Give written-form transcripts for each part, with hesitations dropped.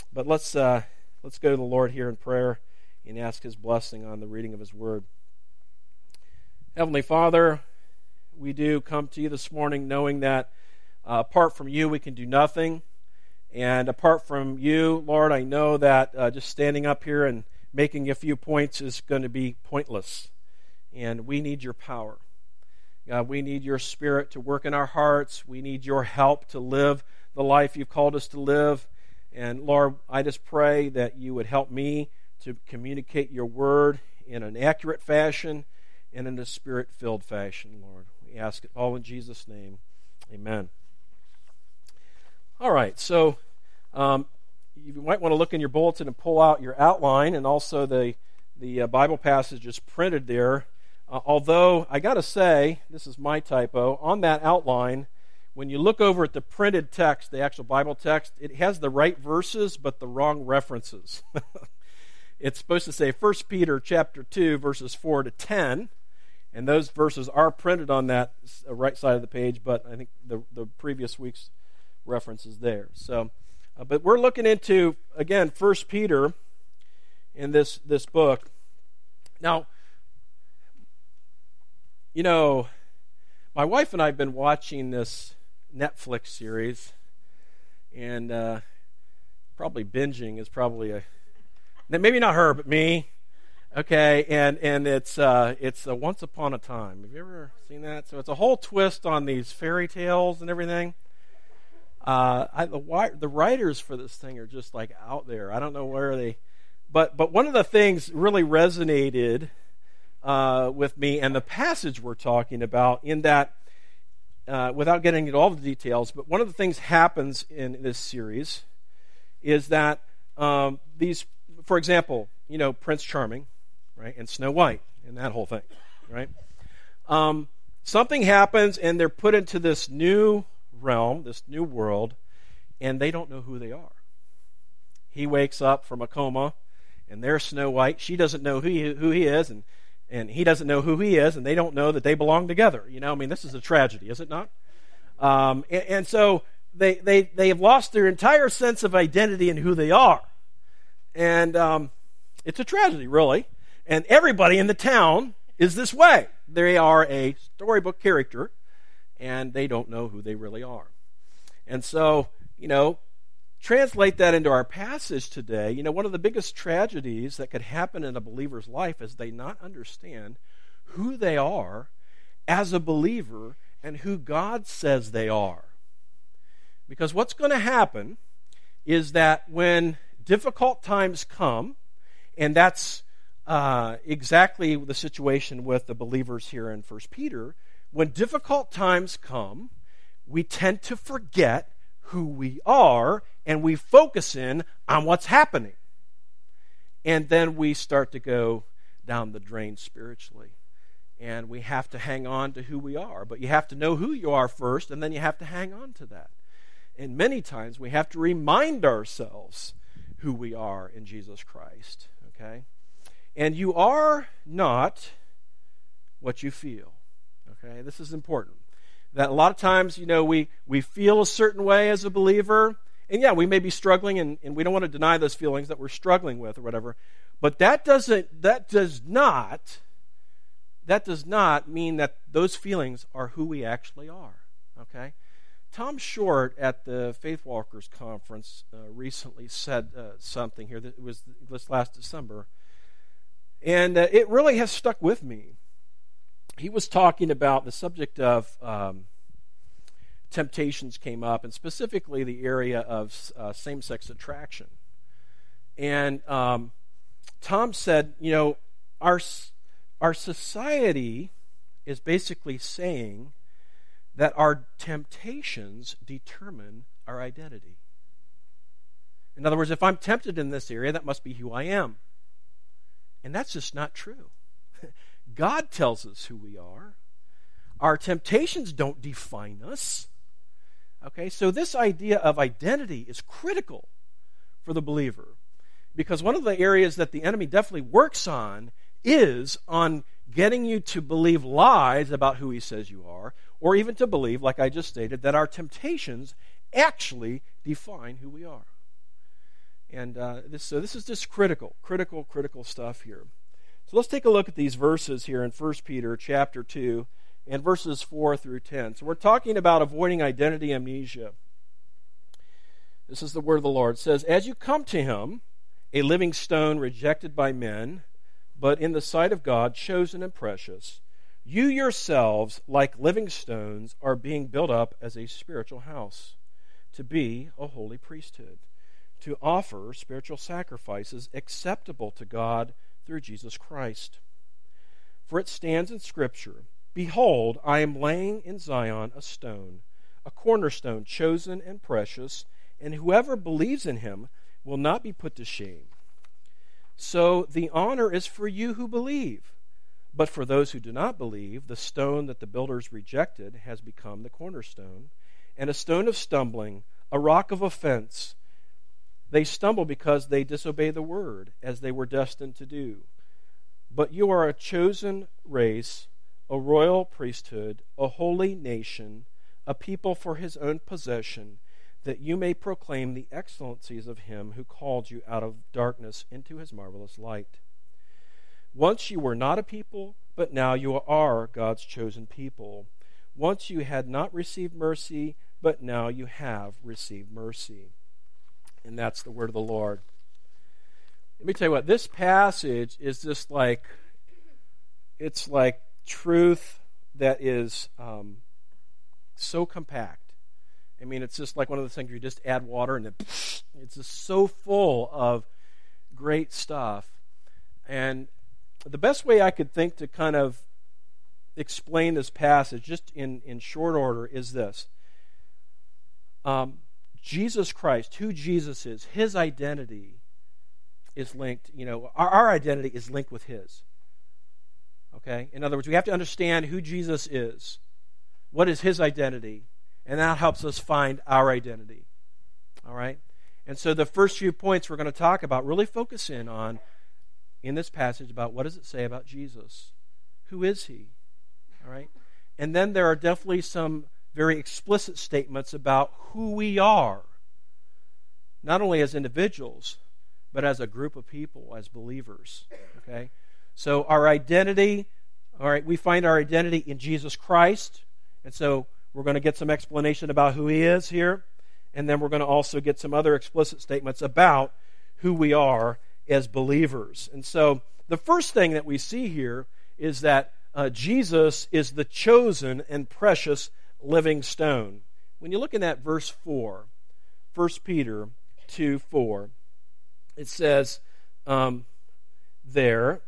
But let's go to the Lord here in prayer and ask His blessing on the reading of His Word. Heavenly Father, we do come to You this morning knowing that apart from You we can do nothing. And apart from You, Lord, I know that just standing up here and making a few points is going to be pointless. And we need Your power. God, we need Your Spirit to work in our hearts. We need Your help to live the life You've called us to live. And Lord, I just pray that You would help me to communicate Your Word in an accurate fashion and in a Spirit-filled fashion, Lord. We ask it all in Jesus' name. Amen. All right, so you might want to look in your bulletin and pull out your outline and also the Bible passage is printed there. Although, I got to say, this is my typo, on that outline, when you look over at the printed text, the actual Bible text, it has the right verses but the wrong references. It's supposed to say 1 Peter chapter 2, verses 4 to 10, and those verses are printed on that right side of the page, but I think the previous week's reference is there. So, but we're looking into, again, 1 Peter in this book. Now, you know, my wife and I have been watching this Netflix series, and probably binging is probably maybe not her, but me. Okay, and it's Once Upon a Time. Have you ever seen that? So it's a whole twist on these fairy tales and everything. The writers for this thing are just like out there. I don't know where they, but one of the things really resonated with me, and the passage we're talking about in that, without getting into all the details, but one of the things happens in this series is that these, for example, you know, Prince Charming, right, and Snow White, and that whole thing, right? Something happens, and they're put into this new realm, this new world, and they don't know who they are. He wakes up from a coma, and there's Snow White. She doesn't know who he is, and he doesn't know who he is, and they don't know that they belong together. You know, I mean, this is a tragedy, is it not? And so they have lost their entire sense of identity and who they are. And it's a tragedy, really. And everybody in the town is this way. They are a storybook character, and they don't know who they really are. And so, you know, translate that into our passage today. You know, one of the biggest tragedies that could happen in a believer's life is they not understand who they are as a believer and who God says they are. Because what's going to happen is that when difficult times come, and that's exactly the situation with the believers here in 1 Peter, when difficult times come, we tend to forget who we are, and we focus in on what's happening. And then we start to go down the drain spiritually. And we have to hang on to who we are. But you have to know who you are first, and then you have to hang on to that. And many times we have to remind ourselves who we are in Jesus Christ. Okay? And you are not what you feel. Okay? This is important. That a lot of times, you know, we feel a certain way as a believer, and yeah, we may be struggling, and we don't want to deny those feelings that we're struggling with or whatever, but that does not mean that those feelings are who we actually are, okay? Tom Short at the Faith Walkers Conference recently said something here, that it was this last December, and it really has stuck with me. He was talking about the subject of temptations came up, and specifically the area of same-sex attraction. And Tom said, you know, our society is basically saying that our temptations determine our identity. In other words, if I'm tempted in this area, that must be who I am. And that's just not true. God tells us who we are. Our temptations don't define us. Okay, so this idea of identity is critical for the believer, because one of the areas that the enemy definitely works on is on getting you to believe lies about who he says you are, or even to believe, like I just stated, that our temptations actually define who we are. And this is just critical stuff here. So let's take a look at these verses here in 1 Peter chapter 2 and verses 4 through 10. So we're talking about avoiding identity amnesia. This is the word of the Lord. It says, "As you come to him, a living stone rejected by men, but in the sight of God chosen and precious, you yourselves, like living stones, are being built up as a spiritual house, to be a holy priesthood, to offer spiritual sacrifices acceptable to God through Jesus Christ. For it stands in Scripture, 'Behold, I am laying in Zion a stone, a cornerstone chosen and precious, and whoever believes in him will not be put to shame.' So the honor is for you who believe. But for those who do not believe, the stone that the builders rejected has become the cornerstone, and a stone of stumbling, a rock of offense. They stumble because they disobey the word, as they were destined to do. But you are a chosen race, a royal priesthood, a holy nation, a people for his own possession, that you may proclaim the excellencies of him who called you out of darkness into his marvelous light. Once you were not a people, but now you are God's chosen people. Once you had not received mercy, but now you have received mercy." And that's the word of the Lord. Let me tell you what, this passage is just like, it's like truth that is so compact. I mean, it's just like one of those things where you just add water and it's just so full of great stuff. And the best way I could think to kind of explain this passage, just in short order, is this. Jesus Christ, who Jesus is, his identity is linked, our identity is linked with his. Okay? In other words, we have to understand who Jesus is. What is his identity? And that helps us find our identity. All right? And so the first few points we're going to talk about really focus in on, in this passage, about what does it say about Jesus? Who is he? All right? And then there are definitely some very explicit statements about who we are, not only as individuals, but as a group of people, as believers. Okay? So our identity, all right, we find our identity in Jesus Christ, and so we're going to get some explanation about who he is here, and then we're going to also get some other explicit statements about who we are as believers. And so the first thing that we see here is that Jesus is the chosen and precious living stone. When you look in that verse 4, 1 Peter 2:4, it says there,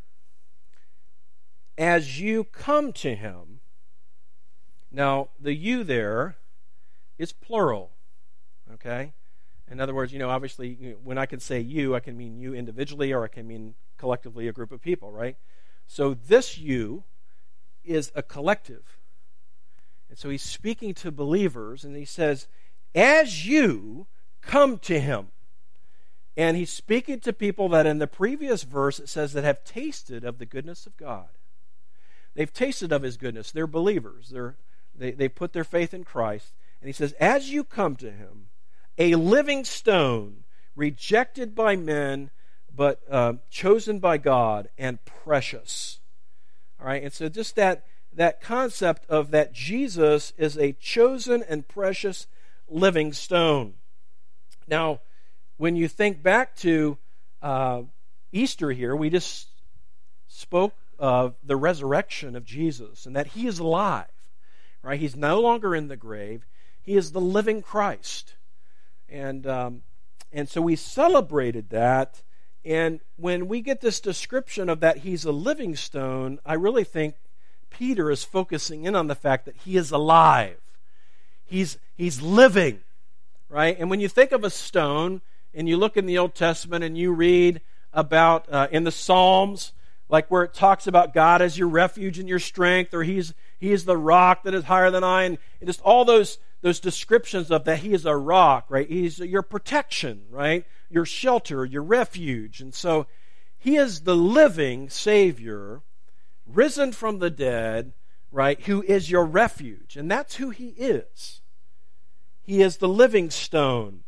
"As you come to him." Now, the you there is plural, okay? In other words, obviously, when I can say you, I can mean you individually, or I can mean collectively a group of people, right? So this you is a collective. And so he's speaking to believers, and he says, "As you come to him." And he's speaking to people that in the previous verse it says that have tasted of the goodness of God. They've tasted of his goodness. They're believers. They put their faith in Christ. And he says, "As you come to him, a living stone, rejected by men, but chosen by God and precious." All right, and so just that concept of that Jesus is a chosen and precious living stone. Now, when you think back to Easter here, we just spoke of the resurrection of Jesus and that he is alive. Right? He's no longer in the grave. He is the living Christ. And so we celebrated that. And when we get this description of that he's a living stone, I really think Peter is focusing in on the fact that he is alive. He's living. Right? And when you think of a stone, and you look in the Old Testament and you read about in the Psalms, like where it talks about God as your refuge and your strength, or He is the rock that is higher than I, and just all those descriptions of that He is a rock, right? He's your protection, right? Your shelter, your refuge. And so He is the living Savior, risen from the dead, right? Who is your refuge. And that's who He is. He is the living stone.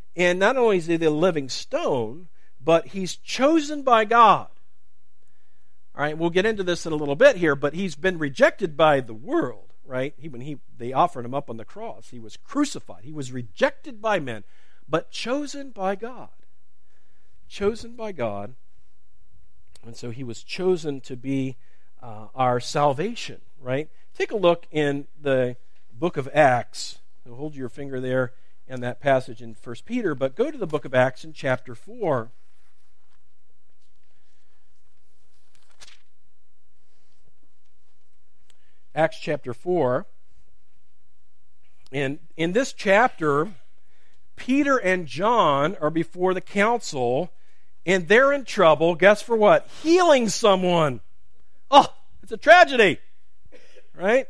And not only is he the living stone, but he's chosen by God. All right, we'll get into this in a little bit here, but he's been rejected by the world, right? They offered him up on the cross. He was crucified. He was rejected by men, but chosen by God. Chosen by God. And so he was chosen to be our salvation, right? Take a look in the book of Acts. So hold your finger there in that passage in 1 Peter, but go to the book of Acts in chapter 4. Acts chapter 4. And in this chapter, Peter and John are before the council, and they're in trouble. Guess for what? Healing someone. Oh, it's a tragedy, right?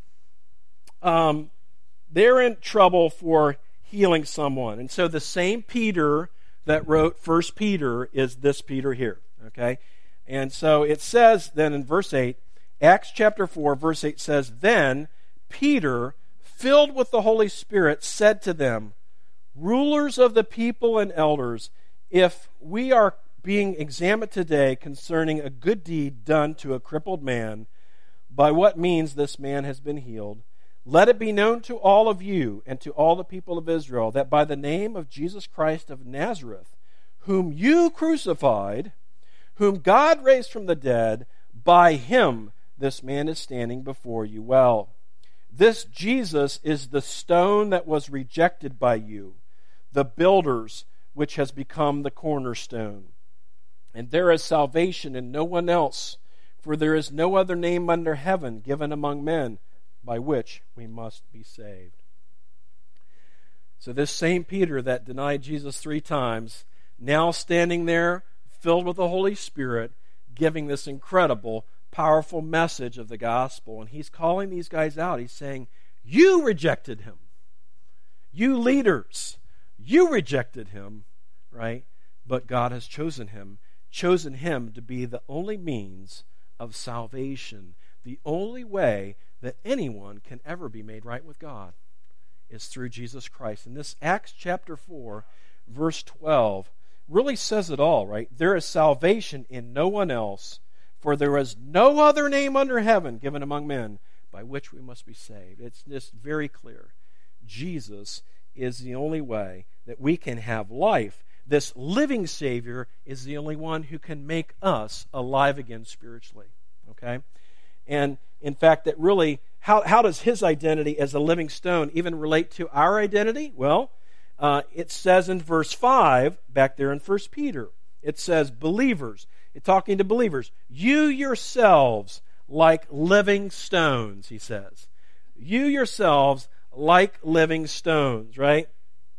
They're in trouble for healing someone. And so the same Peter that wrote 1 Peter is this Peter here, okay? And so it says then in verse 8, Acts chapter 4, verse 8 says, Then Peter, filled with the Holy Spirit, said to them, Rulers of the people and elders, if we are being examined today concerning a good deed done to a crippled man, by what means this man has been healed, let it be known to all of you and to all the people of Israel that by the name of Jesus Christ of Nazareth, whom you crucified, whom God raised from the dead, by him this man is standing before you well. This Jesus is the stone that was rejected by you, the builders, which has become the cornerstone. And there is salvation in no one else, for there is no other name under heaven given among men by which we must be saved. So this same Peter that denied Jesus 3 times, now standing there, filled with the Holy Spirit, giving this incredible, powerful message of the gospel. And he's calling these guys out. He's saying, you rejected him. You leaders, you rejected him, right? But God has chosen him to be the only means of salvation. The only way that anyone can ever be made right with God is through Jesus Christ. And this Acts chapter 4, verse 12, really says it all, right? There is salvation in no one else, for there is no other name under heaven given among men by which we must be saved. It's just very clear. Jesus is the only way that we can have life. This living Savior is the only one who can make us alive again spiritually. Okay? And in fact, that really, how does his identity as a living stone even relate to our identity? Well, it says in verse 5, back there in 1 Peter, it says, believers, it's talking to believers, you yourselves like living stones, he says. You yourselves like living stones, right?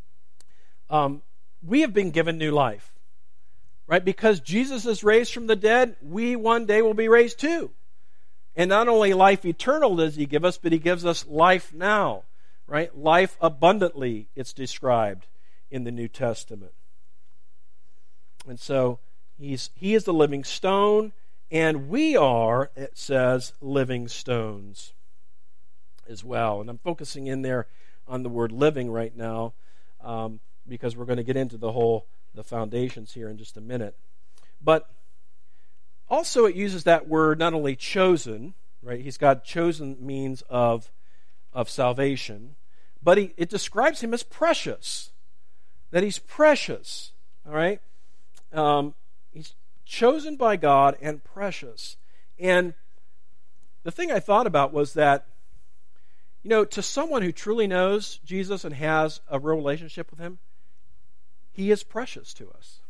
We have been given new life, right? Because Jesus is raised from the dead, we one day will be raised too. And not only life eternal does he give us, but he gives us life now, right? Life abundantly, it's described in the New Testament. And so he is the living stone, and we are, it says, living stones as well. And I'm focusing in there on the word living right now, because we're going to get into the foundations here in just a minute. But also it uses that word not only chosen, right? He's got chosen means of salvation, but it describes him as precious, that he's precious, all right? He's chosen by God and precious. And the thing I thought about was that, to someone who truly knows Jesus and has a real relationship with him, he is precious to us.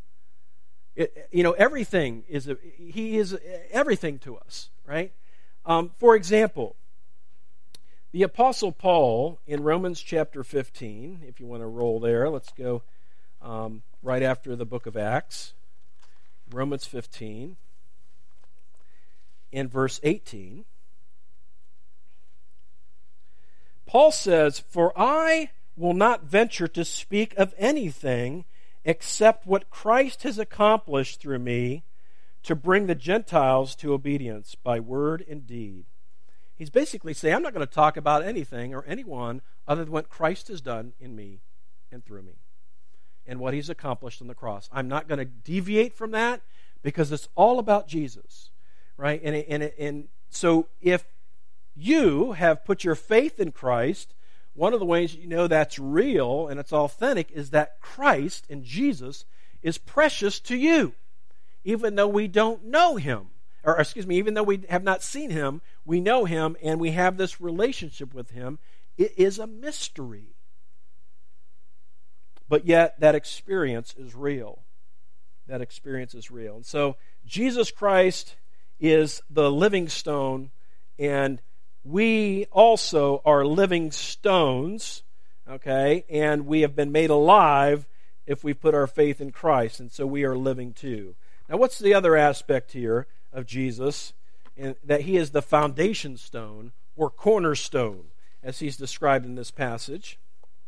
Everything he is everything to us, right? For example, the Apostle Paul in Romans chapter 15, if you want to roll there, let's go right after the book of Acts. Romans 15, in verse 18. Paul says, For I will not venture to speak of anything except what Christ has accomplished through me to bring the Gentiles to obedience by word and deed. He's basically saying, I'm not going to talk about anything or anyone other than what Christ has done in me and through me. and what he's accomplished on the cross. I'm not going to deviate from that because it's all about Jesus, right? And so if you have put your faith in Christ, one of the ways you know that's real and it's authentic is that Christ and Jesus is precious to you, even though we don't know him. Or even though we have not seen him, we know him and we have this relationship with him. It is a mystery. But yet that experience is real. That experience is real. And so Jesus Christ is the living stone, and we also are living stones, okay? And we have been made alive if we put our faith in Christ, and so we are living too. Now, what's the other aspect here of Jesus? And that he is the foundation stone or cornerstone, as he's described in this passage.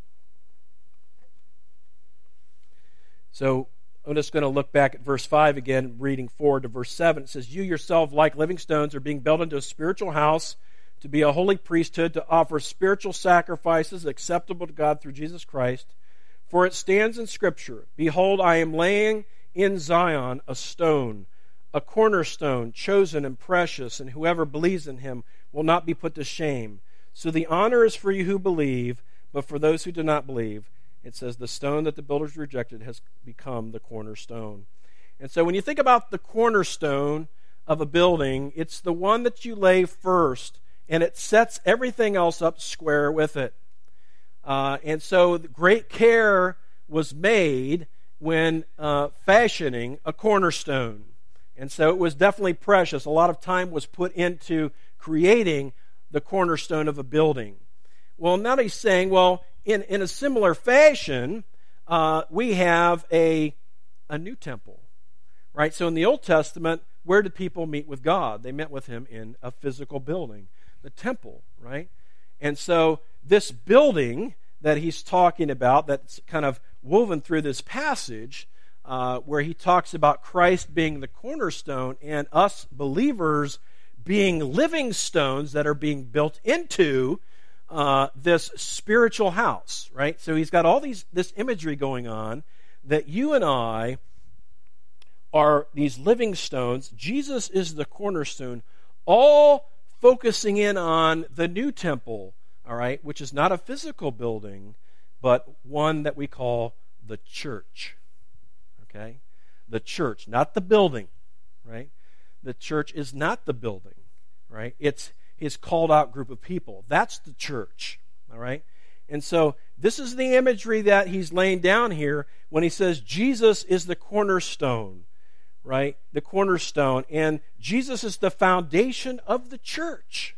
So I'm just going to look back at verse 5 again, reading forward to verse 7. It says, "You yourself, like living stones, are being built into a spiritual house to be a holy priesthood, to offer spiritual sacrifices acceptable to God through Jesus Christ. For it stands in Scripture, 'Behold, I am laying in Zion a stone, a cornerstone, chosen and precious, and whoever believes in him will not be put to shame.' So the honor is for you who believe, but for those who do not believe," it says, "the stone that the builders rejected has become the cornerstone." And so when you think about the cornerstone of a building, it's the one that you lay first, and it sets everything else up square with it. And so great care was made when fashioning a cornerstone. And so it was definitely precious. A lot of time was put into creating the cornerstone of a building. Well, now he's saying, well, in a similar fashion, we have a new temple, right? So in the Old Testament, where did people meet with God? They met with him in a physical building, the temple, right? And so this building that he's talking about, that's kind of woven through this passage, where he talks about Christ being the cornerstone and us believers being living stones that are being built into this spiritual house, right? So he's got all this imagery going on that you and I are these living stones. Jesus is the cornerstone, all focusing in on the new temple, all right, which is not a physical building, but one that we call the church. Okay? The church, not the building, right? The church is not the building, right? It's his called out group of people. That's the church, all right? And so this is the imagery that he's laying down here when he says Jesus is the cornerstone, right? The cornerstone. And Jesus is the foundation of the church.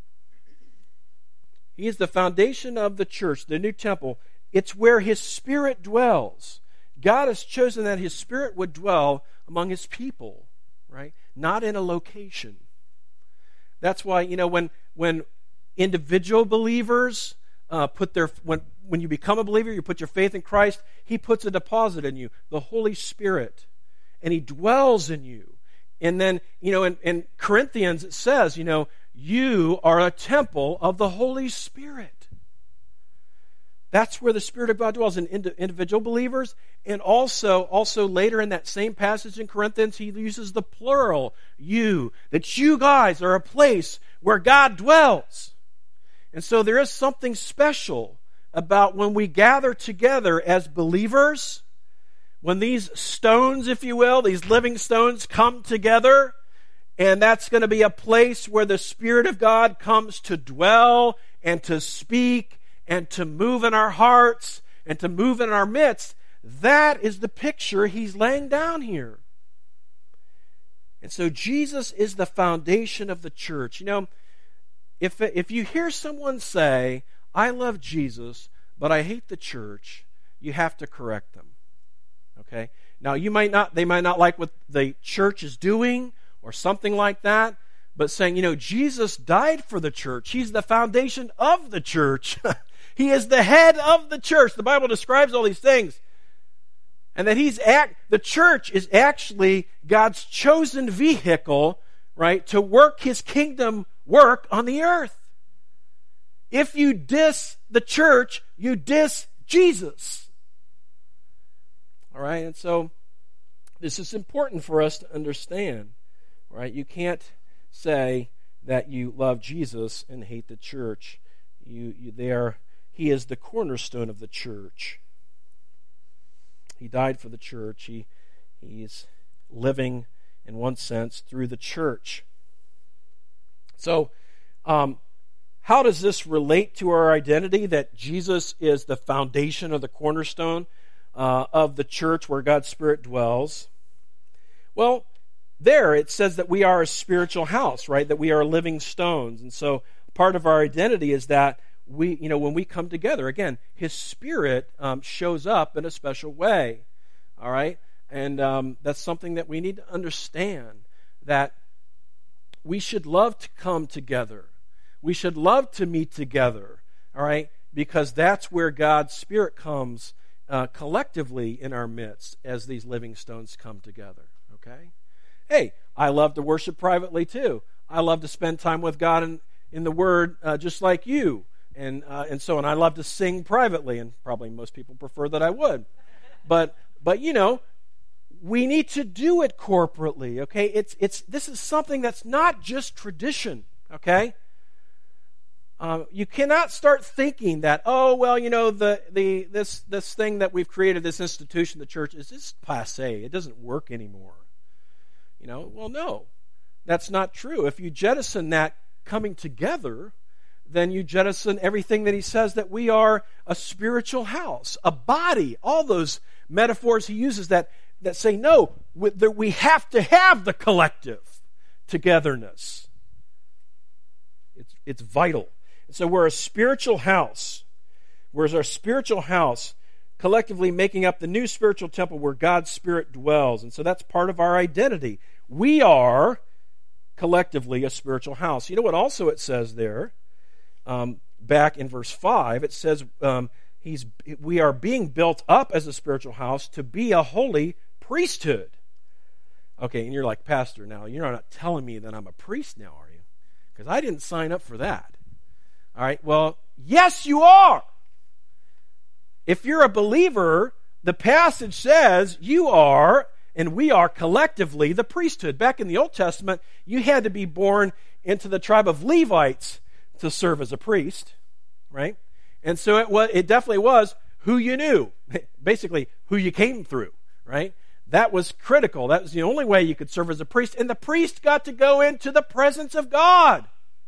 He is the foundation of the church, the new temple. It's where his Spirit dwells. God has chosen that his Spirit would dwell among his people, right? Not in a location. That's why, when individual believers when you become a believer, you put your faith in Christ, he puts a deposit in you, the Holy Spirit, and he dwells in you. And then, in Corinthians it says, you are a temple of the Holy Spirit. That's where the Spirit of God dwells, in individual believers, and also later in that same passage in Corinthians, he uses the plural, you, that you guys are a place where God dwells. And so there is something special about when we gather together as believers, when these stones, if you will, these living stones come together, and that's going to be a place where the Spirit of God comes to dwell and to speak and to move in our hearts and to move in our midst. That is the picture he's laying down here. And so Jesus is the foundation of the church. If you hear someone say, I love Jesus, but I hate the church, you have to correct them. Okay? Now, they might not like what the church is doing or something like that, but saying, Jesus died for the church. He's the foundation of the church. He is the head of the church. The Bible describes all these things. And that the church is actually God's chosen vehicle, right, to work his kingdom work on the earth. If you diss the church, you diss Jesus. All right, and so this is important for us to understand. All right, you can't say that you love Jesus and hate the church. He is the cornerstone of the church. He died for the church. He's living, in one sense, through the church. So, how does this relate to our identity, that Jesus is the foundation or the cornerstone of the church where God's Spirit dwells? Well, there it says that we are a spiritual house, right? That we are living stones. And so part of our identity is that when we come together, again, His Spirit shows up in a special way, all right? And that's something that we need to understand, that we should love to come together. We should love to meet together, all right? Because that's where God's Spirit comes collectively in our midst as these living stones come together, okay? Hey, I love to worship privately too. I love to spend time with God in the Word just like you. And I love to sing privately, and probably most people prefer that I would. But we need to do it corporately, okay? This is something that's not just tradition, okay? You cannot start thinking that, this thing that we've created, this institution, the church, is just passé. It doesn't work anymore. Well, no, that's not true. If you jettison that coming together, then you jettison everything that he says, that we are a spiritual house, a body, all those metaphors he uses that say, no, that we have to have the collective togetherness. It's vital. So we're a spiritual house. Whereas our spiritual house collectively making up the new spiritual temple where God's Spirit dwells. And so that's part of our identity. We are collectively a spiritual house. You know what also it says there? Back in verse 5, it says we are being built up as a spiritual house to be a holy priesthood. Okay, and you're like, Pastor, now you're not telling me that I'm a priest now, are you? Because I didn't sign up for that. All right, well, yes, you are. If you're a believer, the passage says you are, and we are collectively the priesthood. Back in the Old Testament, you had to be born into the tribe of Levites to serve as a priest, right? And so it definitely was who you knew, basically who you came through, right? That was critical. That was the only way you could serve as a priest. And the priest got to go into the presence of God.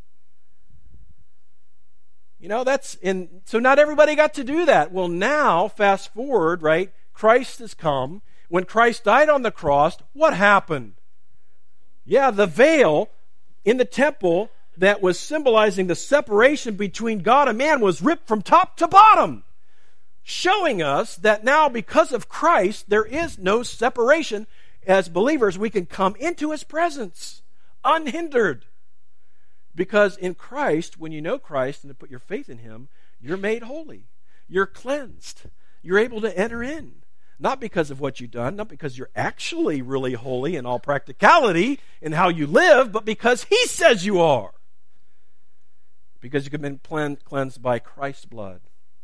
So not everybody got to do that. Well, now, fast forward, right? Christ has come. When Christ died on the cross, what happened? Yeah, the veil in the temple that was symbolizing the separation between God and man was ripped from top to bottom, showing us that now, because of Christ, there is no separation. As believers, we can come into His presence unhindered. Because in Christ, when you know Christ and to put your faith in Him, you're made holy. You're cleansed. You're able to enter in. Not because of what you've done, not because you're actually really holy in all practicality in how you live, but because He says you are. Because you've been cleansed by Christ's blood.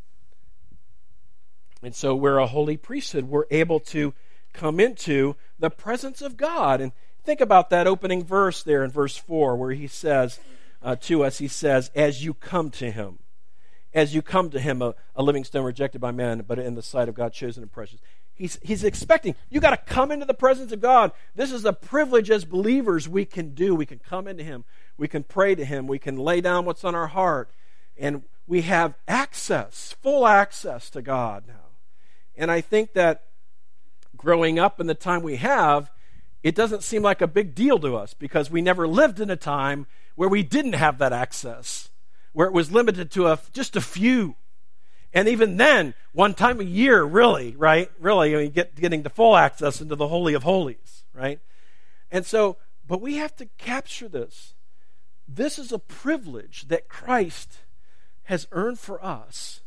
And so we're a holy priesthood. We're able to come into the presence of God. And think about that opening verse there in verse 4 where He says to us, He says, as you come to Him. As you come to Him, a living stone rejected by man, but in the sight of God chosen and precious. He's expecting, you got to come into the presence of God. This is a privilege as believers we can do. We can come into Him. We can pray to Him. We can lay down what's on our heart. And we have access, full access to God now. And I think that growing up in the time we have, it doesn't seem like a big deal to us because we never lived in a time where we didn't have that access, where it was limited to just a few. And even then, one time a year, really, right? Really, getting the full access into the Holy of Holies, right? And so, but we have to capture this. This is a privilege that Christ has earned for us.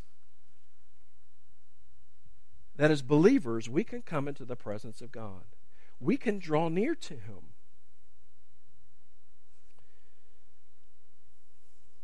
That as believers, we can come into the presence of God. We can draw near to Him.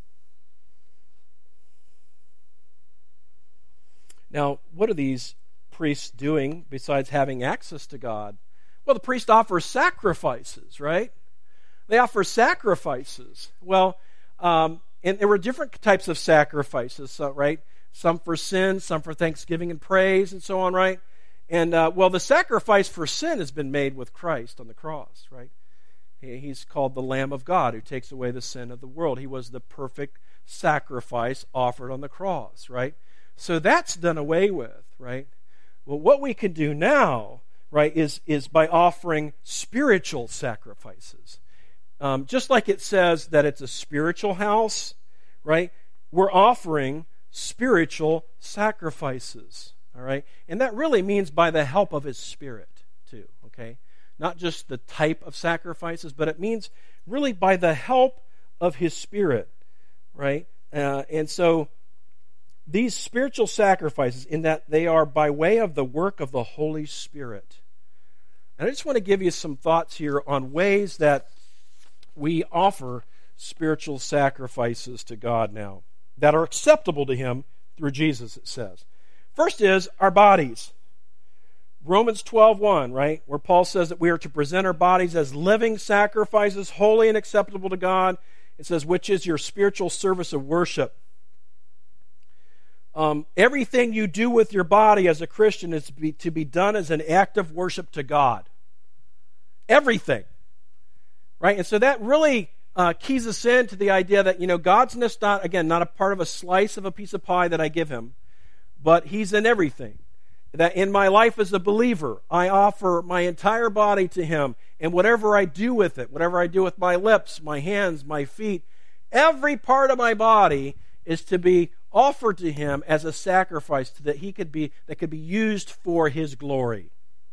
Now, what do these priests doing besides having access to God? Well, the priest offers sacrifices, right? They offer sacrifices. Well, and there were different types of sacrifices, right? Some for sin, some for thanksgiving and praise, and so on, right? And, well, the sacrifice for sin has been made with Christ on the cross, right? He's called the Lamb of God who takes away the sin of the world. He was the perfect sacrifice offered on the cross, right? So that's done away with, right? Well, what we can do now, right, is by offering spiritual sacrifices. Just like it says that it's a spiritual house, right? We're offering spiritual sacrifices, all right? And that really means by the help of His Spirit, too, okay? Not just the type of sacrifices, but it means really by the help of His Spirit, right? And so these spiritual sacrifices, in that they are by way of the work of the Holy Spirit. And I just want to give you some thoughts here on ways that we offer spiritual sacrifices to God now that are acceptable to Him through Jesus, it says. First is our bodies. Romans 12:1, right, where Paul says that we are to present our bodies as living sacrifices, holy and acceptable to God. It says, which is your spiritual service of worship. Everything you do with your body as a Christian is to be done as an act of worship to God. Everything. Right? And so that really keys us into the idea that, God's not a part of a slice of a piece of pie that I give Him, but He's in everything. That in my life as a believer, I offer my entire body to Him, and whatever I do with it, whatever I do with my lips, my hands, my feet, every part of my body is to be offered to Him as a sacrifice that could be used for His glory.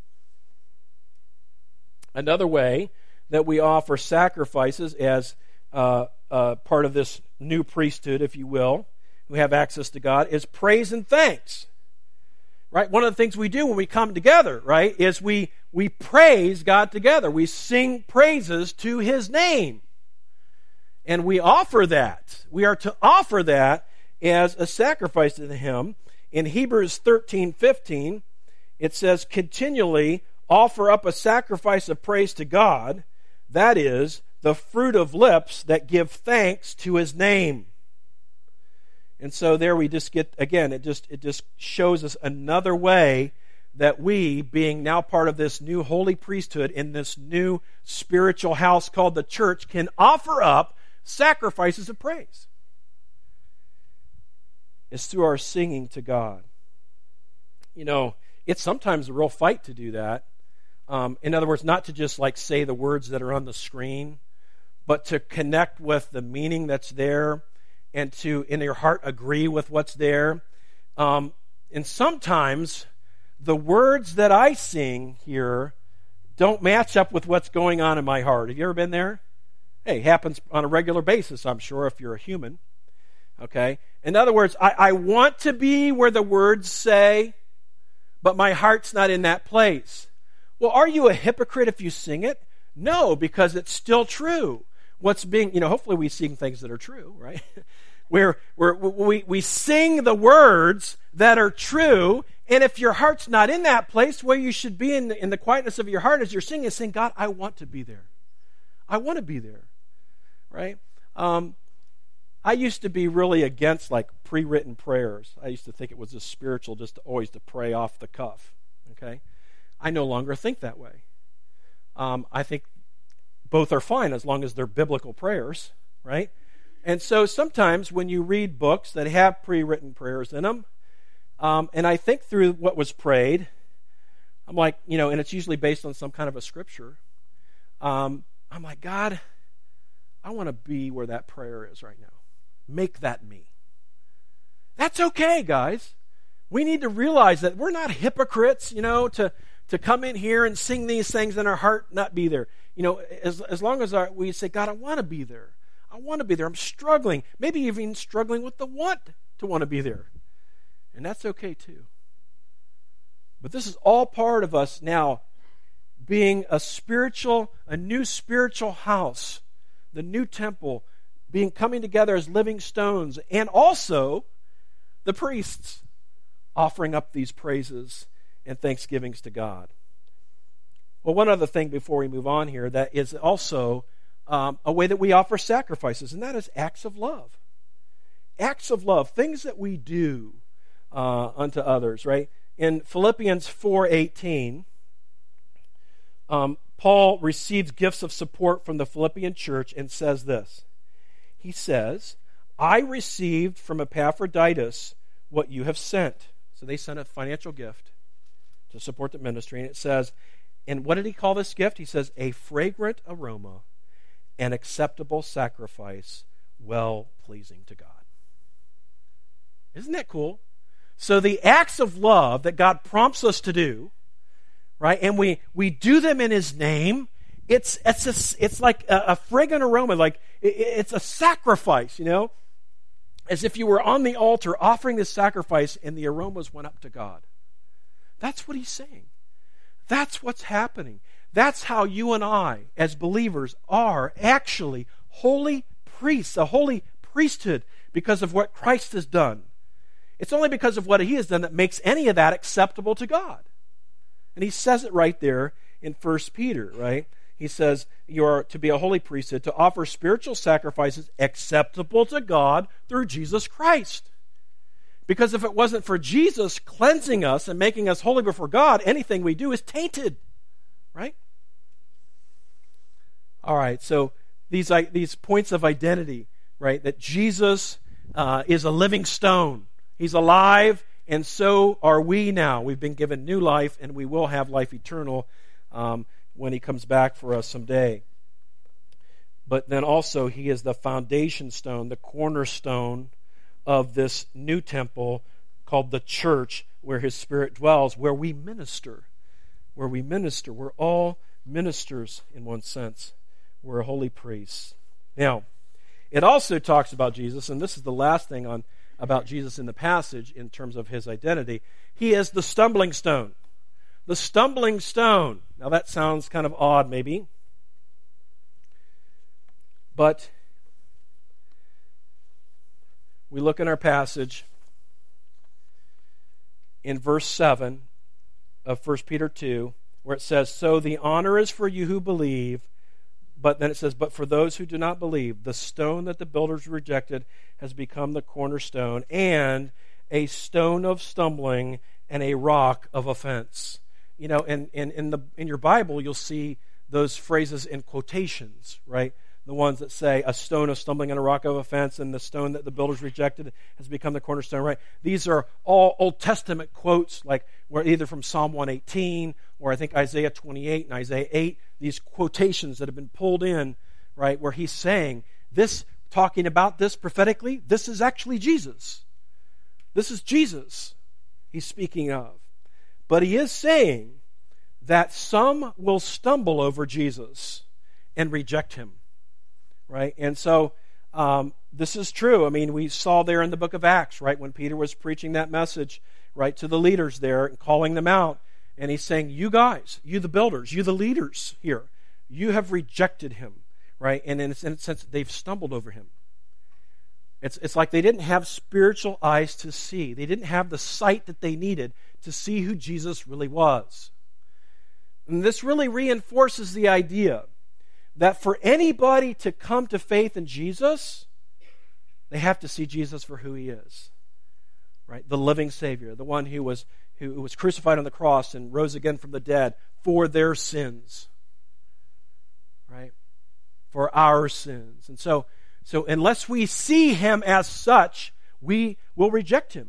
Another way that we offer sacrifices as part of this new priesthood, if you will, who have access to God, is praise and thanks. Right? One of the things we do when we come together, right, is we praise God together. We sing praises to His name. And we offer that. We are to offer that as a sacrifice to Him. In Hebrews 13:15, it says, continually offer up a sacrifice of praise to God, that is, the fruit of lips that give thanks to His name. And so there we just get, again, it just shows us another way that we, being now part of this new holy priesthood in this new spiritual house called the church, can offer up sacrifices of praise. It's through our singing to God. It's sometimes a real fight to do that. In other words, not to just say the words that are on the screen, but to connect with the meaning that's there and to, in your heart, agree with what's there. And sometimes the words that I sing here don't match up with what's going on in my heart. Have you ever been there? Hey, it happens on a regular basis, I'm sure, if you're a human. Okay? In other words, I want to be where the words say, but my heart's not in that place. Well, are you a hypocrite if you sing it? No, because it's still true. What's being, hopefully we sing things that are true, right? We sing the words that are true, and if your heart's not in that place, where you should be in the quietness of your heart as you're singing, is saying, God, I want to be there. I want to be there, right? I used to be really against pre-written prayers. I used to think it was just spiritual just always to pray off the cuff, okay? I no longer think that way. I think both are fine as long as they're biblical prayers, right? And so sometimes when you read books that have pre-written prayers in them, and I think through what was prayed, I'm like, and it's usually based on some kind of a scripture, I'm like, God, I want to be where that prayer is right now. Make that me. That's okay, guys. We need to realize that we're not hypocrites, to come in here and sing these things and our heart not be there. As long as we say, God, I want to be there. I want to be there. I'm struggling. Maybe even struggling with the want to be there. And that's okay too. But this is all part of us now being a new spiritual house, the new temple, coming together as living stones, and also the priests offering up these praises and thanksgivings to God. Well, one other thing before we move on here that is also a way that we offer sacrifices, and that is acts of love. Acts of love, things that we do unto others, right? In Philippians 4:18, Paul receives gifts of support from the Philippian church and says this. He says, I received from Epaphroditus what you have sent. So they sent a financial gift to support the ministry. And it says, and what did he call this gift? He says, a fragrant aroma, an acceptable sacrifice, well-pleasing to God. Isn't that cool? So the acts of love that God prompts us to do, right, and we do them in His name, it's like a fragrant aroma, like it's a sacrifice, as if you were on the altar offering this sacrifice and the aromas went up to God. That's what he's saying. That's what's happening. That's how you and I, as believers, are actually holy priests, a holy priesthood, because of what Christ has done. It's only because of what He has done that makes any of that acceptable to God. And he says it right there in 1 Peter, right? He says, you are to be a holy priesthood, to offer spiritual sacrifices acceptable to God through Jesus Christ. Because if it wasn't for Jesus cleansing us and making us holy before God, anything we do is tainted, right? All right, so these points of identity, right? That Jesus is a living stone. He's alive, and so are we now. We've been given new life, and we will have life eternal when He comes back for us someday. But then also, He is the foundation stone, the cornerstone of this new temple called the church, where His Spirit dwells, where we minister. Where we minister. We're all ministers in one sense. We're holy priests. Now, it also talks about Jesus, and this is the last thing about Jesus in the passage in terms of His identity. He is the stumbling stone. The stumbling stone. Now that sounds kind of odd maybe. But we look in our passage in verse 7 of 1 Peter 2, where it says, so the honor is for you who believe, but then it says, but for those who do not believe, the stone that the builders rejected has become the cornerstone, and a stone of stumbling and a rock of offense. And in your Bible, you'll see those phrases in quotations, right? The ones that say a stone of stumbling and a rock of offense, and the stone that the builders rejected has become the cornerstone, right? These are all Old Testament quotes, like either from Psalm 118 or I think Isaiah 28 and Isaiah 8, these quotations that have been pulled in, right, where he's saying this, talking about this prophetically, this is actually Jesus. This is Jesus he's speaking of. But he is saying that some will stumble over Jesus and reject Him. Right? And so this is true. I mean, we saw there in the book of Acts, right, when Peter was preaching that message, right, to the leaders there and calling them out. And he's saying, you guys, you the builders, you the leaders here, you have rejected Him, right? And in a sense, they've stumbled over Him. It's like they didn't have spiritual eyes to see. They didn't have the sight that they needed to see who Jesus really was. And this really reinforces the idea that for anybody to come to faith in Jesus, they have to see Jesus for who He is. Right? The living Savior, the one who was crucified on the cross and rose again from the dead for their sins. Right? For our sins. And so unless we see Him as such, we will reject Him.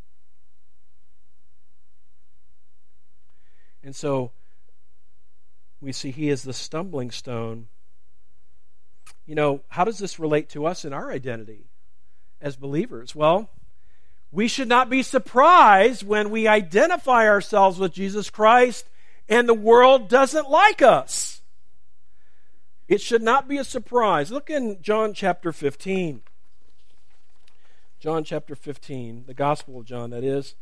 And so we see He is the stumbling stone. How does this relate to us in our identity as believers? Well, we should not be surprised when we identify ourselves with Jesus Christ and the world doesn't like us. It should not be a surprise. Look in John chapter 15. John chapter 15, the Gospel of John, that is.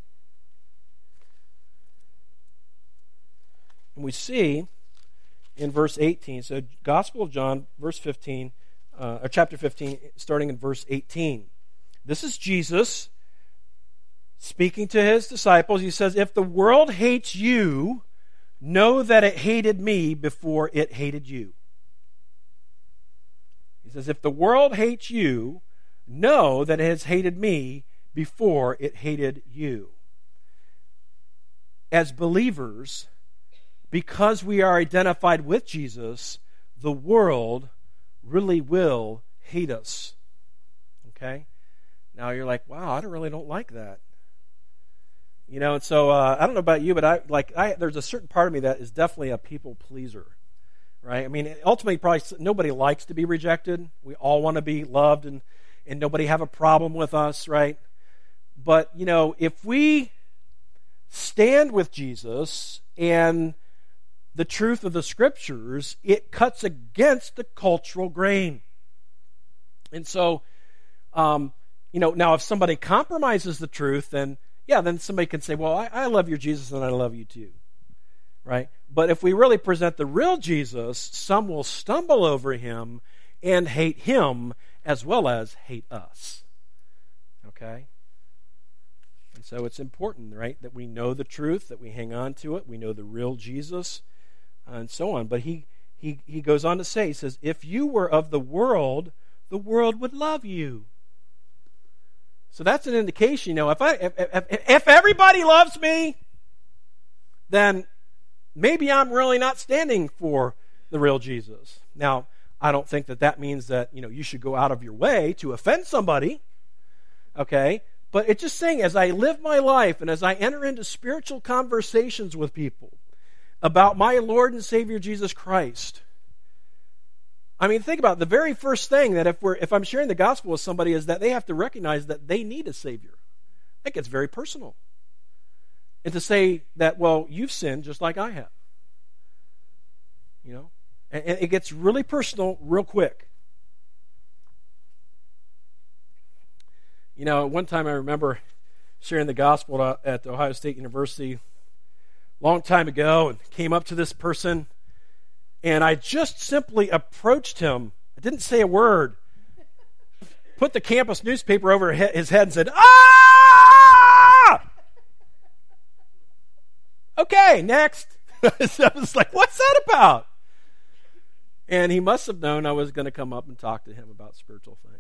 And we see in verse 18, so Gospel of John, verse 15, or chapter 15, starting in verse 18. This is Jesus speaking to his disciples, he says, if the world hates you, know that it hated me before it hated you. He says, if the world hates you, know that it has hated me before it hated you. As believers, because we are identified with Jesus, the world really will hate us. Okay? Now you're like, wow, I really don't like that. You know, and so I don't know about you, but there's a certain part of me that is definitely a people pleaser, right? I mean, ultimately, probably nobody likes to be rejected. We all want to be loved, and nobody have a problem with us, right? But, you know, if we stand with Jesus and the truth of the Scriptures, it cuts against the cultural grain. And so, you know, now if somebody compromises the truth, then somebody can say, well, I love your Jesus and I love you too, right? But if we really present the real Jesus, some will stumble over him and hate him as well as hate us, okay? And so it's important, right, that we know the truth, that we hang on to it, we know the real Jesus, and so on. But he goes on to say, he says, if you were of the world would love you. So that's an indication, you know, if everybody loves me, then maybe I'm really not standing for the real Jesus. Now, I don't think that means that, you know, you should go out of your way to offend somebody, okay? But it's just saying, as I live my life and as I enter into spiritual conversations with people about my Lord and Savior Jesus Christ, I mean, think about it. The very first thing that if I'm sharing the gospel with somebody is that they have to recognize that they need a Savior. That gets very personal. And to say that, well, you've sinned just like I have. You know? And it gets really personal real quick. You know, one time I remember sharing the gospel at Ohio State University a long time ago, and came up to this person, and I just simply approached him. I didn't say a word. Put the campus newspaper over his head and said, "Ah!" Okay, next. I was like, what's that about? And he must have known I was going to come up and talk to him about spiritual things.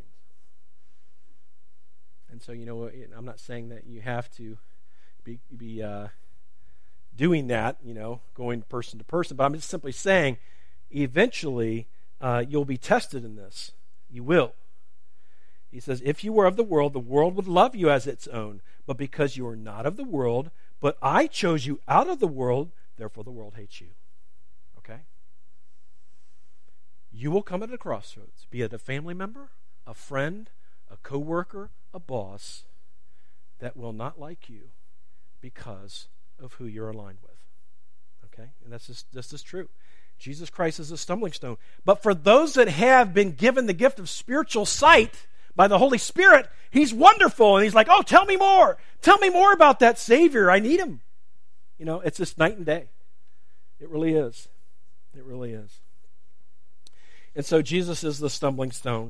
And so, you know, I'm not saying that you have to be doing that, you know, going person to person, but I'm just simply saying, eventually, you'll be tested in this. You will. He says, if you were of the world would love you as its own. But because you are not of the world, but I chose you out of the world, therefore the world hates you. Okay? You will come at a crossroads, be it a family member, a friend, a co-worker, a boss, that will not like you because of who you're aligned with. Okay? And this is true. Jesus Christ is a stumbling stone. But for those that have been given the gift of spiritual sight by the Holy Spirit, he's wonderful. And he's like, oh, tell me more. Tell me more about that Savior. I need him. You know, it's just night and day. It really is. It really is. And so Jesus is the stumbling stone.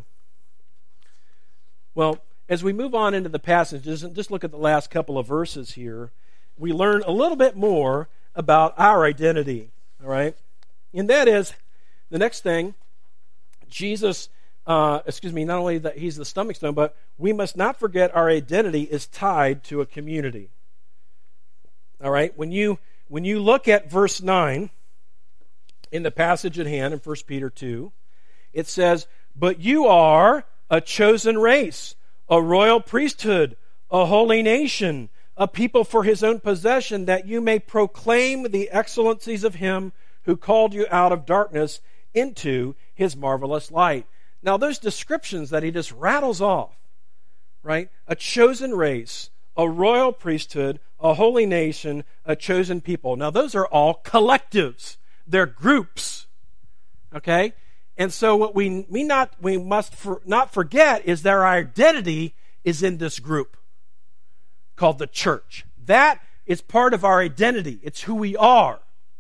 Well, as we move on into the passages, and just look at the last couple of verses here, we learn a little bit more about our identity. All right? And that is, the next thing, Jesus, not only that he's the stumbling stone, but we must not forget our identity is tied to a community. All right? When you look at verse 9 in the passage at hand in 1 Peter 2, it says, but you are a chosen race, a royal priesthood, a holy nation, a people for his own possession, that you may proclaim the excellencies of him who called you out of darkness into his marvelous light. Now, those descriptions that he just rattles off, right? A chosen race, a royal priesthood, a holy nation, a chosen people. Now, those are all collectives. They're groups, okay? And so what we must not forget is that our identity is in this group called the church. That is part of our identity. It's who we are.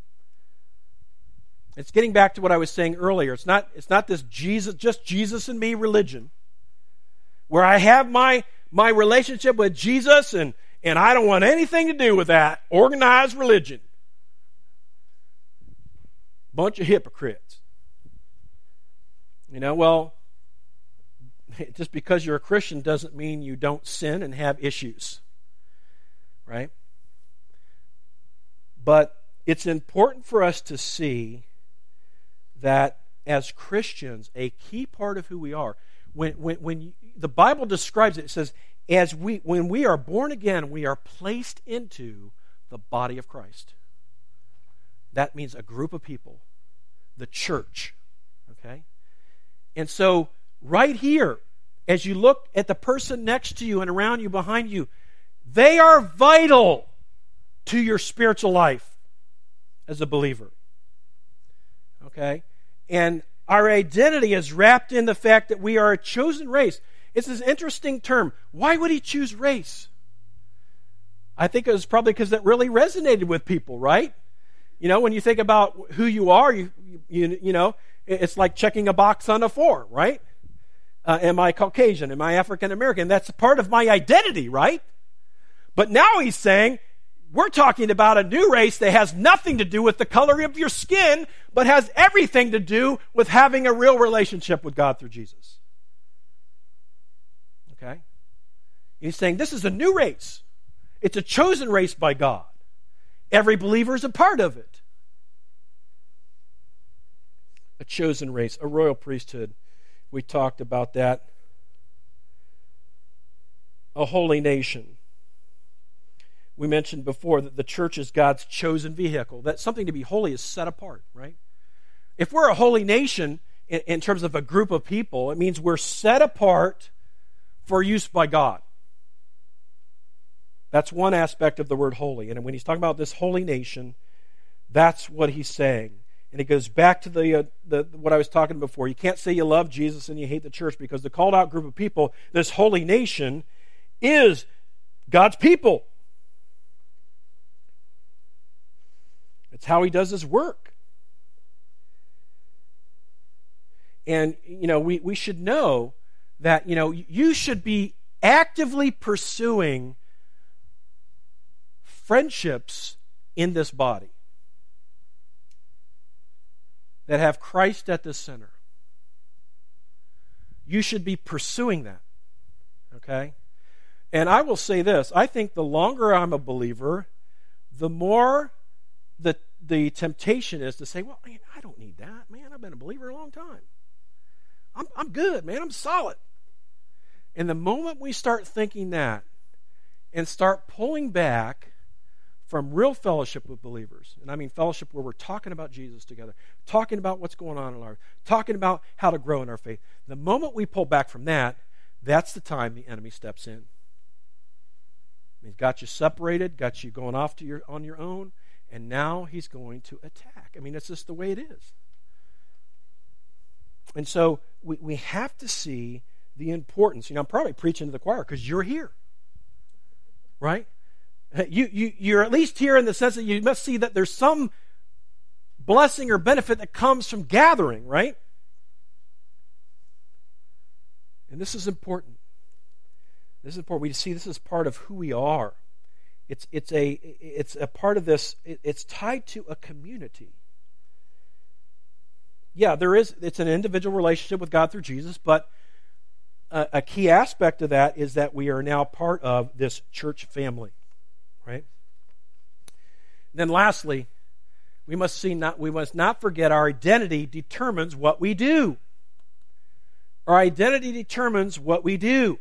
It's getting back to what I was saying earlier. It's not this just Jesus and me religion, where I have my relationship with Jesus and and I don't want anything to do with that organized religion. Bunch of hypocrites. Well, just because you're a Christian doesn't mean you don't sin and have issues, right? But it's important for us to see that as Christians, a key part of who we are, when the Bible describes it, it says, when we are born again, we are placed into the body of Christ. That means a group of people, the church, okay? And so, right here, as you look at the person next to you and around you, behind you, they are vital to your spiritual life as a believer. Okay? And our identity is wrapped in the fact that we are a chosen race. It's this interesting term. Why would he choose race? I think it was probably because it really resonated with people, right? When you think about who you are, you know, it's like checking a box on a form, right? Am I Caucasian? Am I African American? That's a part of my identity, right? But now he's saying, we're talking about a new race that has nothing to do with the color of your skin, but has everything to do with having a real relationship with God through Jesus. Okay? He's saying this is a new race. It's a chosen race by God. Every believer is a part of it. A chosen race, a royal priesthood. We talked about that. A holy nation. We mentioned before that the church is God's chosen vehicle. That something to be holy is set apart, right? If we're a holy nation in terms of a group of people, it means we're set apart for use by God. That's one aspect of the word holy. And when he's talking about this holy nation, that's what he's saying. And it goes back to the what I was talking before. You can't say you love Jesus and you hate the church, because the called out group of people, this holy nation, is God's people. It's how he does his work. And, we should know that, you should be actively pursuing friendships in this body that have Christ at the center. You should be pursuing that. Okay? And I will say this, I think the longer I'm a believer, the more the temptation is to say, well, man, I don't need that. Man, I've been a believer a long time. I'm good, man. I'm solid. And the moment we start thinking that and start pulling back from real fellowship with believers, and I mean fellowship where we're talking about Jesus together, talking about what's going on in our life, talking about how to grow in our faith, the moment we pull back from that, that's the time the enemy steps in. He's got you separated, got you going off on your own, and now he's going to attack. I mean, it's just the way it is. And so we have to see the importance. I'm probably preaching to the choir because you're here, right? You're at least here in the sense that you must see that there's some blessing or benefit that comes from gathering, right? And this is important. This is important. We see this as part of who we are. It's a part of this. It's tied to a community. Yeah, it's an individual relationship with God through Jesus, but a key aspect of that is that we are now part of this church family, right? And then lastly, we must not forget our identity determines what we do. Our identity determines what we do.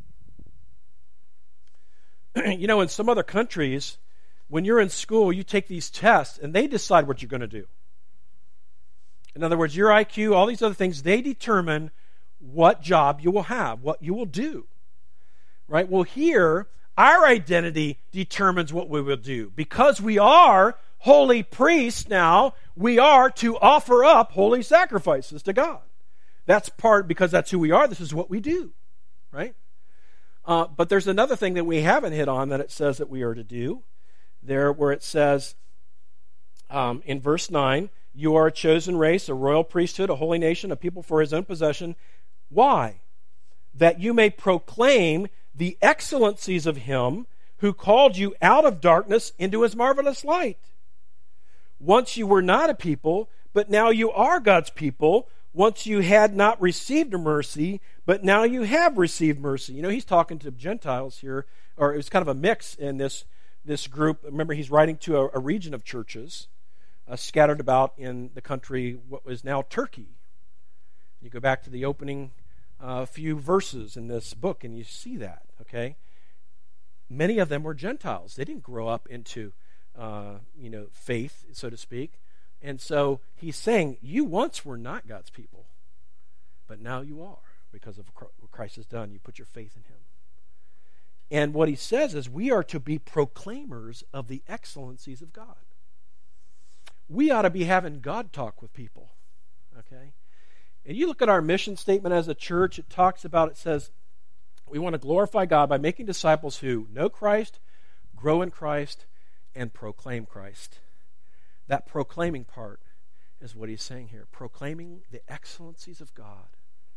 In some other countries, when you're in school, you take these tests and they decide what you're going to do. In other words, your IQ, all these other things, they determine what job you will have, what you will do. Right? Well, here, our identity determines what we will do. Because we are holy priests now, we are to offer up holy sacrifices to God. That's because that's who we are. This is what we do. Right? But there's another thing that we haven't hit on that it says that we are to do. There where it says in verse 9, you are a chosen race, a royal priesthood, a holy nation, a people for his own possession. Why? That you may proclaim the excellencies of him who called you out of darkness into his marvelous light. Once you were not a people, but now you are God's people. Once you had not received mercy, but now you have received mercy. You know, he's talking to Gentiles here, or it was kind of a mix in this group. Remember, he's writing to a region of churches scattered about in the country, what was now Turkey. You go back to the opening few verses in this book, and you see that, okay? Many of them were Gentiles. They didn't grow up into, faith, so to speak. And so he's saying, you once were not God's people, but now you are because of what Christ has done. You put your faith in him. And what he says is we are to be proclaimers of the excellencies of God. We ought to be having God talk with people, okay? And you look at our mission statement as a church, it says, we want to glorify God by making disciples who know Christ, grow in Christ, and proclaim Christ. That proclaiming part is what he's saying here. Proclaiming the excellencies of God.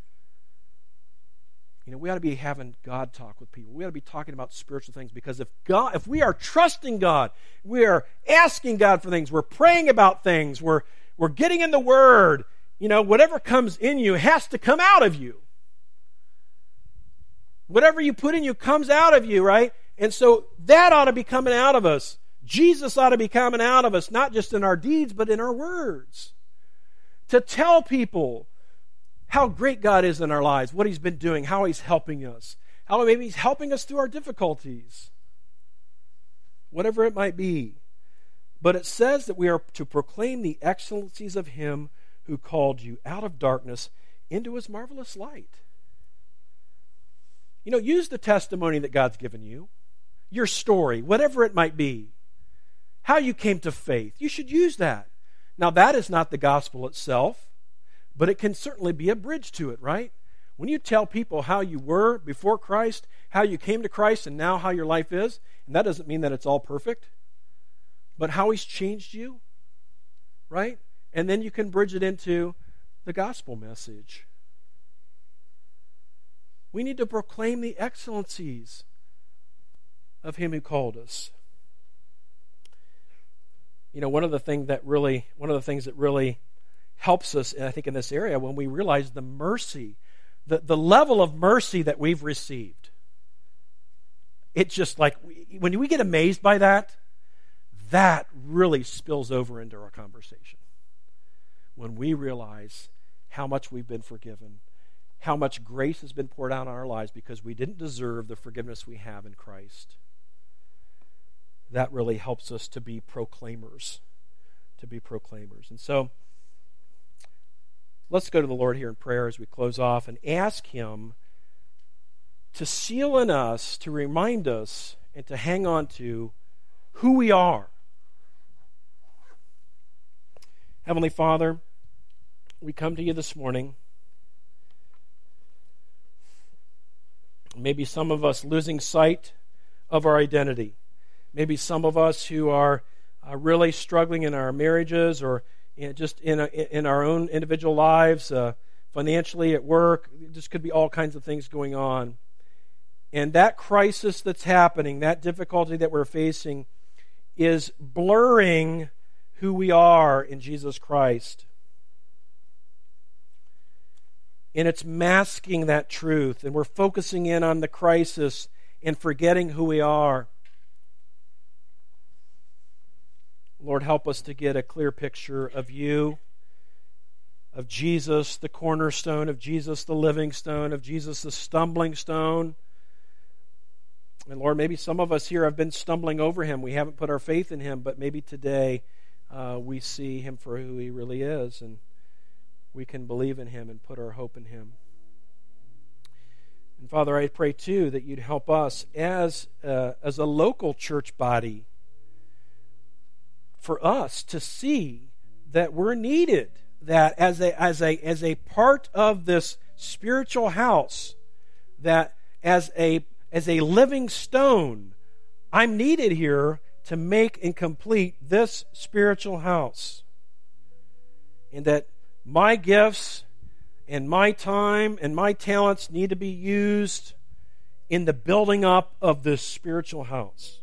You know, we ought to be having God talk with people. We ought to be talking about spiritual things, because if we are trusting God, we are asking God for things, we're praying about things, we're getting in the Word, you know, whatever comes in you has to come out of you. Whatever you put in you comes out of you, right? And so that ought to be coming out of us. Jesus ought to be coming out of us, not just in our deeds, but in our words. To tell people how great God is in our lives, what he's been doing, how he's helping us, how maybe he's helping us through our difficulties. Whatever it might be. But it says that we are to proclaim the excellencies of him who called you out of darkness into his marvelous light. You know, use the testimony that God's given you, your story, whatever it might be, how you came to faith. You should use that. Now, that is not the gospel itself, but it can certainly be a bridge to it, right? When you tell people how you were before Christ, how you came to Christ, and now how your life is, and that doesn't mean that it's all perfect, but how he's changed you, right? And then you can bridge it into the gospel message. We need to proclaim the excellencies of him who called us. You know, one of the things that really helps us, I think, in this area, when we realize the mercy, the level of mercy that we've received. It's just like, when we get amazed by that, that really spills over into our conversation. When we realize how much we've been forgiven, how much grace has been poured out on our lives because we didn't deserve the forgiveness we have in Christ. That really helps us to be proclaimers. And so, let's go to the Lord here in prayer as we close off and ask him to seal in us, to remind us, and to hang on to who we are. Heavenly Father, we come to you this morning. Maybe some of us losing sight of our identity. Maybe some of us who are really struggling in our marriages or just in our own individual lives, financially, at work. Just could be all kinds of things going on. And that crisis that's happening, that difficulty that we're facing, is blurring who we are in Jesus Christ. And it's masking that truth, and we're focusing in on the crisis and forgetting who we are. Lord, help us to get a clear picture of you, of Jesus, the cornerstone, of Jesus, the living stone, of Jesus, the stumbling stone. And Lord, maybe some of us here have been stumbling over him. We haven't put our faith in him, but maybe today we see him for who he really is, and we can believe in him and put our hope in him. And Father, I pray too that you'd help us as a local church body, for us to see that we're needed, that as a part of this spiritual house, that as a living stone, I'm needed here to make and complete this spiritual house. And that my gifts and my time and my talents need to be used in the building up of this spiritual house.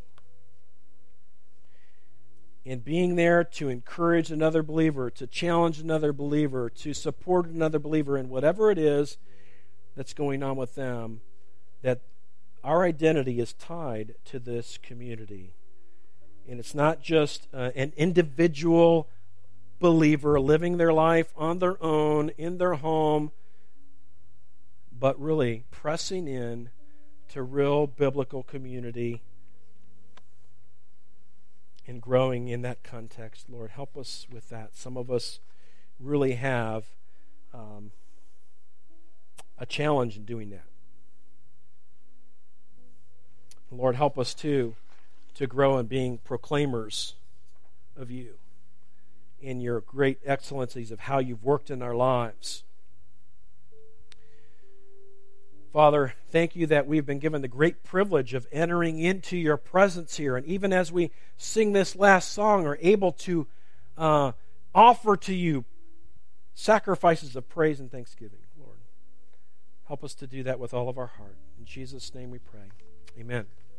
And being there to encourage another believer, to challenge another believer, to support another believer in whatever it is that's going on with them, that our identity is tied to this community. And it's not just an individual believer living their life on their own, in their home, but really pressing in to real biblical community and growing in that context. Lord, help us with that. Some of us really have a challenge in doing that. Lord, help us too to grow in being proclaimers of you in your great excellencies of how you've worked in our lives. Father, thank you that we've been given the great privilege of entering into your presence here. And even as we sing this last song, are able to offer to you sacrifices of praise and thanksgiving, Lord. Help us to do that with all of our heart. In Jesus' name we pray. Amen.